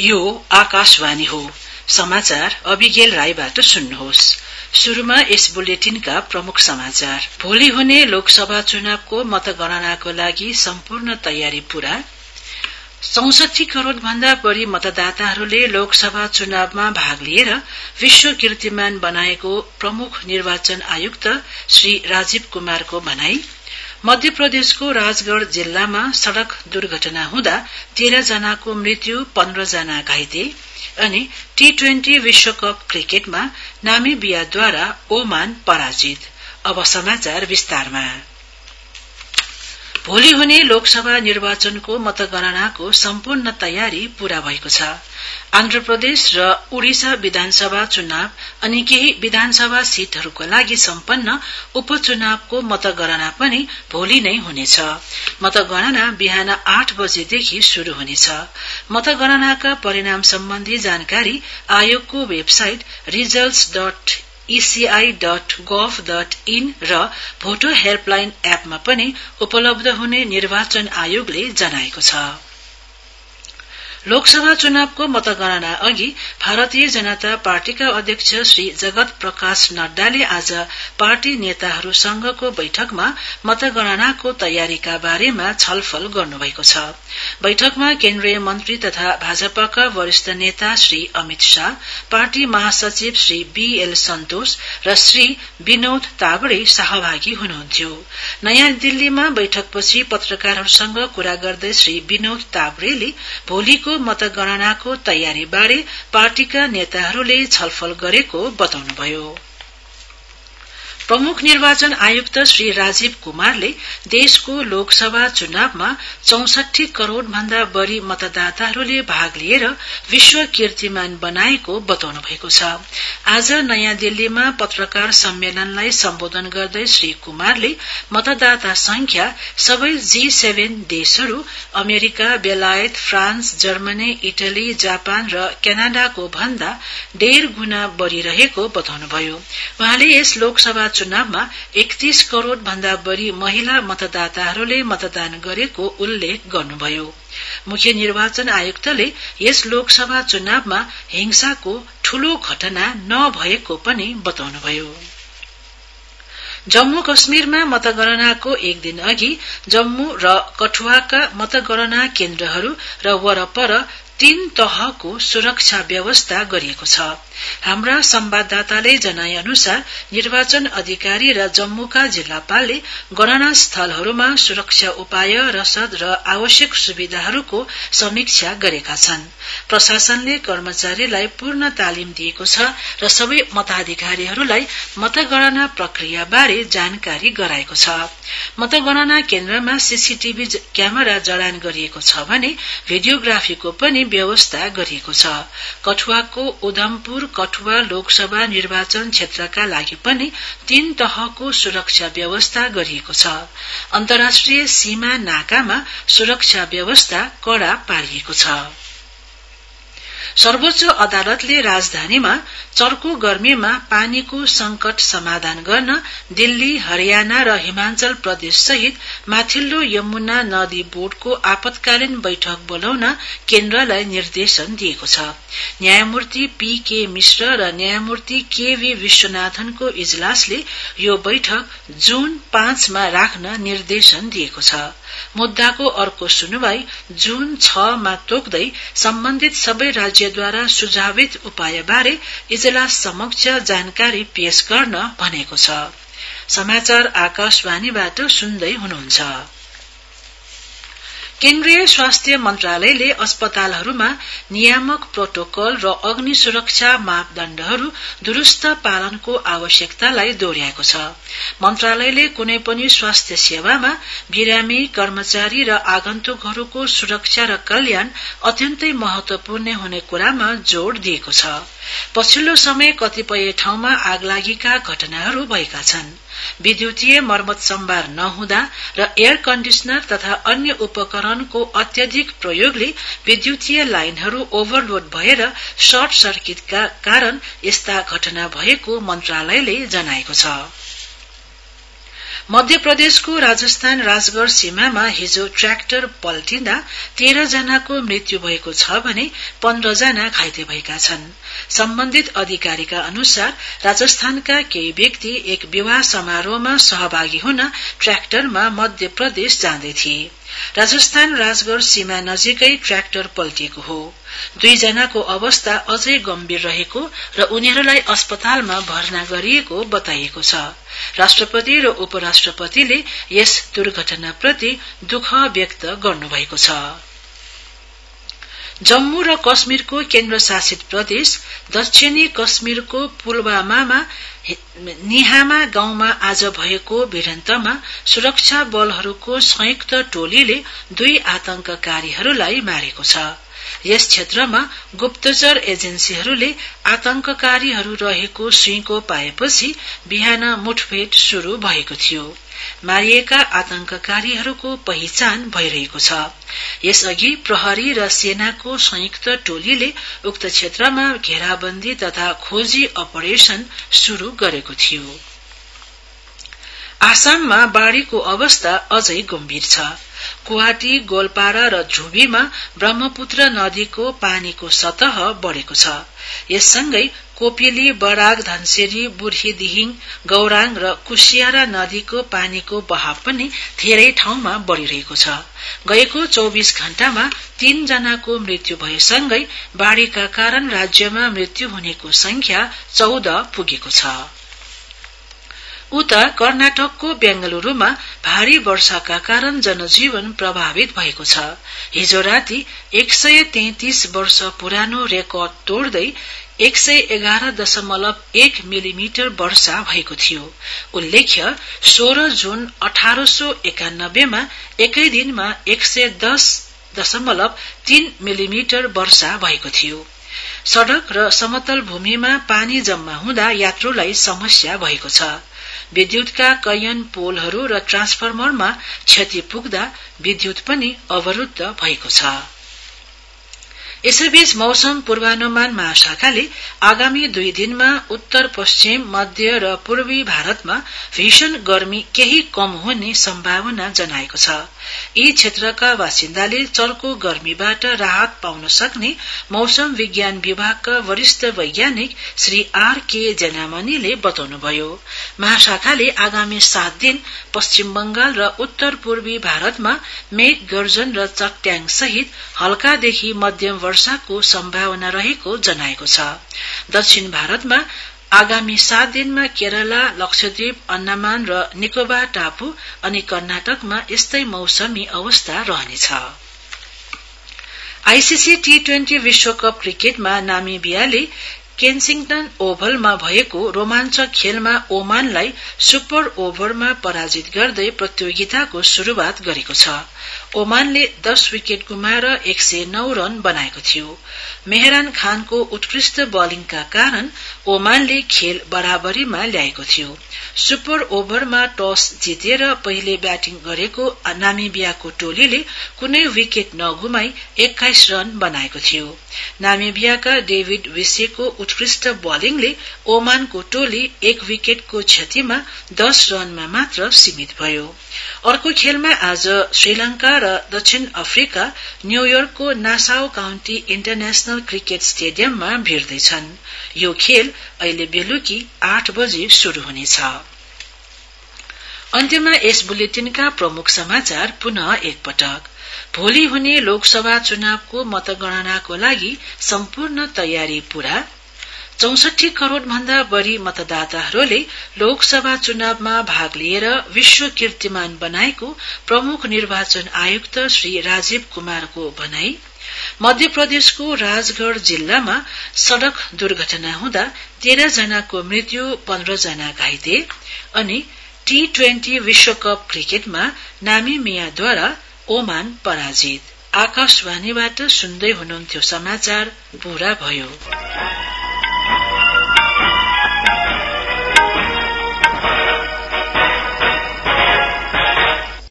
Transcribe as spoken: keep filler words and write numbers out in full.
यो आकाशवाणी हो। समाचार अभिगेल राईबाट सुन्नुहोस्। शुरूमा यस बुलेटिनका प्रमुख समाचार। भोलि हुने लोकसभा चुनावको मतगणनाको लागि सम्पूर्ण तयारी पूरा। चौसठी करोड़ भन्दा बढ़ी मतदाताहरूले लोकसभा चुनावमा भाग लिएर विश्व कीर्तिमान बनाएको प्रमुख निर्वाचन आयुक्त श्री राजीव कुमारको भनाई। मध्य प्रदेशको राजगढ़ जिल्लामा सड़क दुर्घटना हुँदा तेह्र जनाको मृत्यु, पन्ध्र जना घाइते। अनि टी ट्वेन्टी विश्वकप क्रिकेटमा नामिबियाद्वारा ओमान पराजित। अब समाचार विस्तारमा। भोलि हुने लोकसभा निर्वाचनको मतगणनाको सम्पूर्ण तयारी पूरा भएको छ। आन्ध्र प्रदेश र उड़ीसा विधानसभा चुनाव अनि केही विधानसभा सीटहरूको लागि सम्पन्न उपचुनावको मतगणना पनि भोलि नै हुनेछ। मतगणना बिहान आठ बजेदेखि शुरू हुनेछ। मतगणनाका परिणाम सम्बन्धी जानकारी आयोगको website results dot ECI dot gov dot in र भोटर हेल्पलाइन एपमा पनि उपलब्ध हुने निर्वाचन आयोगले जनाएको छ। लोकसभा चुनावको मतगणना अघि भारतीय जनता पार्टीका अध्यक्ष श्री जगत प्रकाश नड्डाले आज पार्टी नेताहरूसँगको बैठकमा मतगणनाको तयारीका बारेमा छलफल गर्नुभएको छ। बैठकमा केन्द्रीय मन्त्री तथा भाजपाका वरिष्ठ नेता श्री अमित शाह, पार्टी महासचिव श्री बीएल सन्तोष र श्री विनोद तावडे सहभागी हुनुहुन्थ्यो। नयाँ दिल्लीमा बैठकपछि पत्रकारहरूसँग कुरा गर्दै श्री विनोद तावडेले भोलिको मतगणनाको तयारीबारे पार्टीका नेताहरूले छलफल गरेको बताउनुभयो। प्रमुख निर्वाचन आयुक्त श्री राजीव कुमारले देशको लोकसभा चुनावमा चौसठी करोड़ भन्दा बढ़ी मतदाताहरूले भाग लिएर विश्व कीर्तिमान बनाएको बताउनु भएको छ। आज नयाँ दिल्लीमा पत्रकार सम्मेलनलाई सम्बोधन गर्दै श्री कुमारले मतदाता संख्या सबै जी सेभेन देशहरू अमेरिका, बेलायत, फ्रान्स, जर्मनी, इटली, जापान र क्यानाडाको भन्दा डेढ़ गुणा बढ़िरहेको बताउनुभयो। वहाँले यस लोकसभा चुनावमा एकतीस करोड़ भन्दा बढ़ी महिला मतदाताहरूले मतदान गरेको उल्लेख गर्नुभयो। मुख्य निर्वाचन आयुक्तले यस लोकसभा चुनावमा हिंसाको ठूलो घटना नभएको पनि बताउनुभयो। जम्मू कश्मीरमा मतगणनाको एक दिन अघि जम्मू र कठुवाका मतगणना केन्द्रहरू र वरपर तीन तहको सुरक्षा व्यवस्था गरिएको छ। हाम्रा संवाददाताले जनाए अनुसार निर्वाचन अधिकारी र जम्मूका जिल्लापालले गणना स्थलहरूमा सुरक्षा उपाय, रसद र आवश्यक सुविधाहरूको समीक्षा गरेका छन्। प्रशासनले कर्मचारीलाई पूर्ण तालिम दिएको छ र सबै मताधिकारीहरूलाई मतगणना प्रक्रियाबारे जानकारी गराएको छ। मतगणना केन्द्रमा सीसीटीभी क्यामेरा जडान गरिएको छ भने भिडियोग्राफीको पनि व्यवस्था गरिएको छ। कठुवाको उधमपुर कठुवा लोकसभा निर्वाचन क्षेत्रका लागि पनि तीन तहको सुरक्षा व्यवस्था गरिएको छ। अन्तर्राष्ट्रिय सीमा नाकामा सुरक्षा व्यवस्था कड़ा पारिएको छ। सर्वोच्च अदालतले राजधानीमा चर्को गर्मीमा पानीको संकट समाधान गर्न दिल्ली, हरियाणा र हिमाचल प्रदेश सहित माथिल्लो यमुना नदी बोर्डको आपतकालीन बैठक बोलाउन केन्द्रलाई निर्देशन दिएको छ। न्यायमूर्ति पी के मिश्र र न्यायमूर्ति के वी विश्वनाथनको इजलासले यो बैठक जून पाँचमा राख्न निर्देशन दिएको छ। मुद्दाको अर्को सुनवाई जून छमा तोक्दै सम्बन्धित सबै राज्यद्वारा सुझावित उपायबारे इजलास समक्ष जानकारी पेश गर्न भनेको छ। समाचार आकाशवाणीबाट सुन्दै हुनुहुन्छ। केन्द्रीय स्वास्थ्य मन्त्रालयले अस्पतालहरूमा नियामक प्रोटोकल र अग्नि सुरक्षा मापदण्डहरू दुरूस्त पालनको आवश्यकतालाई दोहोर्याएको छ। मन्त्रालयले कुनै पनि स्वास्थ्य सेवामा बिरामी, कर्मचारी र आगन्तुकहरूको सुरक्षा र कल्याण अत्यन्तै महत्वपूर्ण हुने कुरामा जोड़ दिएको छ। पछिल्लो समय कतिपय ठाउँमा आगलागीका घटनाहरू भएका छन्। विद्युतीय मर्मत सम्भार नहुँदा र एयर कण्डिसनर तथा अन्य उपकरणको अत्यधिक प्रयोगले विद्युतीय लाइनहरू ओभरलोड भएर सर्ट सर्किटका कारण यस्ता घटना भएको मन्त्रालयले जनाएको छ। मध्य प्रदेशको राजस्थान राजगढ़ सीमामा हिजो ट्र्याक्टर पल्टिँदा तेह्र जनाको मृत्यु भएको छ भने पन्ध्र जना घाइते भएका छन्। सम्बन्धित अधिकारीका अनुसार राजस्थानका केही व्यक्ति एक विवाह समारोहमा सहभागी हुन ट्र्याक्टरमा मध्य प्रदेश जाँदै थिए। राजस्थान राजगढ़ सीमा नजिकै ट्र्याक्टर पल्टिएको हो। दुई जनाको अवस्था अझै गम्भीर रहेको र उनीहरूलाई अस्पतालमा भर्ना गरिएको बताइएको छ। राष्ट्रपति र उपराष्ट्रपतिले यस दुर्घटनाप्रति दुःख व्यक्त गर्नुभएको छ। जम्मू र कश्मीरको केन्द्रशासित प्रदेश दक्षिणी कश्मीरको पुलवामामा निहामा गाउँमा आज भएको भिडन्तमा सुरक्षा बलहरूको संयुक्त टोलीले दुई आतंककारीहरूलाई मारेको छ। यस क्षेत्रमा गुप्तचर एजेन्सीहरूले आतंककारीहरू रहेको सुइँको पाएपछि बिहान मुठभेड शुरू भएको थियो। मारिएका आतंककारीहरूको पहिचान भइरहेको छ। यसअघि प्रहरी र सेनाको संयुक्त टोलीले उक्त क्षेत्रमा घेराबन्दी तथा खोजी अपरेशन शुरू गरेको थियो। आसाममा बाढ़ीको अवस्था अझै गम्भीर छ। गुवाहाटी, गोलपारा र झुबीमा ब्रह्मपुत्र नदीको पानीको सतह बढ़ेको छ। यससँगै कोपिली, बराग, धनसिरी, बुर्हीदिहिङ, गौराङ र कुशियारा नदीको पानीको बहाव पनि धेरै ठाउँमा बढ़िरहेको छ। गएको चौबीस घण्टामा तीन जनाको मृत्यु भएसँगै बाढ़ीका कारण राज्यमा मृत्यु हुनेको संख्या चौध पुगेको छ। उता कर्नाटकको बेंगलुरूमा भारी वर्षाका कारण जनजीवन प्रभावित भएको छ। हिजो राति एक सय तैंतीस वर्ष पुरानो रेकर्ड तोड्दै एक सय एघार दशमलव एक मिलिमिटर वर्षा भएको थियो। उल्लेख्य सोह्र जून अठारह सौ एकानब्बेमा एकै दिनमा एक सय दस दशमलव तीन मिलिमिटर वर्षा भएको थियो। सड़क र समतल भूमिमा पानी जम्मा हुँदा यात्रुलाई समस्या भएको छ। विद्युतका कैयन पोलहरू र ट्रान्सफर्मरमा क्षति पुग्दा विद्युत पनि अवरुद्ध भएको छ। यसैबीच मौसम पूर्वानुमान महाशाखाले आगामी दुई दिनमा उत्तर पश्चिम, मध्य र पूर्वी भारतमा भीषण गर्मी केही कम हुने सम्भावना जनाएको छ। यी क्षेत्रका बासिन्दाले चर्को गर्मीबाट राहत पाउन सक्ने मौसम विज्ञान विभागका वरिष्ठ वैज्ञानिक श्री आर के जनामणिले बताउनुभयो। महाशाखाले आगामी सात दिन पश्चिम बंगाल र उत्तर पूर्वी भारतमा मेघ गर्जन र चट्याङ सहित हल्कादेखि मध्यम वर्षाको सम्भावना रहेको जनाएको छ। दक्षिण भारतमा आगामी सात दिनमा केरला, लक्षद्वीप, अन्डमान र निकोबार टापु अनि कर्नाटकमा यस्तै मौसमी अवस्था रहनेछ। आईसीसी टी ट्वेन्टी विश्वकप क्रिकेटमा नामिबियाले केन्सिङटन ओभलमा भएको रोमाञ्चक खेलमा ओमानलाई सुपर ओभरमा पराजित गर्दै प्रतियोगिताको शुरूआत गरेको छ। ओमानले दस विकेट गुमाएर एक सय नौ रन बनाएको थियो। मेहरान खानको उत्कृष्ट बलिङका कारण ओमानले खेल बराबरीमा ल्याएको थियो। सुपर ओभरमा टस जितेर पहिले ब्याटिङ गरेको नामिबियाको टोलीले कुनै विकेट नगुमाई एक्काइस रन बनाएको थियो। नामिबियाका डेभिड विसेको उत्कृष्ट बलिङले ओमानको टोली एक विकेटको क्षतिमा दस रनमा मात्र सीमित भयो। अर्को खेलमा आज श्रीलंका र दक्षिण अफ्रिका न्यूयोर्कको नासाउ काउन्टी इन्टरनेशनल क्रिकेट स्टेडियममा भिड्दैछन्। यो खेल अहिले बेलुकी आठ बजे शुरू हुनेछ। अन्त्यमा यस बुलेटिनका प्रमुख समाचार पुनः एकपटक। भोलि हुने लोकसभा चुनावको मतगणनाको लागि सम्पूर्ण तयारी पूरा। चौसठी करोड़ भन्दा बढ़ी मतदाताहरूले लोकसभा चुनावमा भाग लिएर विश्व कीर्तिमान बनाएको प्रमुख निर्वाचन आयुक्त श्री राजीव कुमारको भनाई। मध्य प्रदेशको राजगढ़ जिल्लामा सड़क दुर्घटना हुँदा तेह्र जनाको मृत्यु, पन्ध्र जना घाइते। अनि टी ट्वेन्टी विश्वकप क्रिकेटमा नामिबियाद्वारा ओमान पराजित। आकाशवाणीबाट सुन्दै हुनुहुन्थ्यो समाचार पूरा भयो।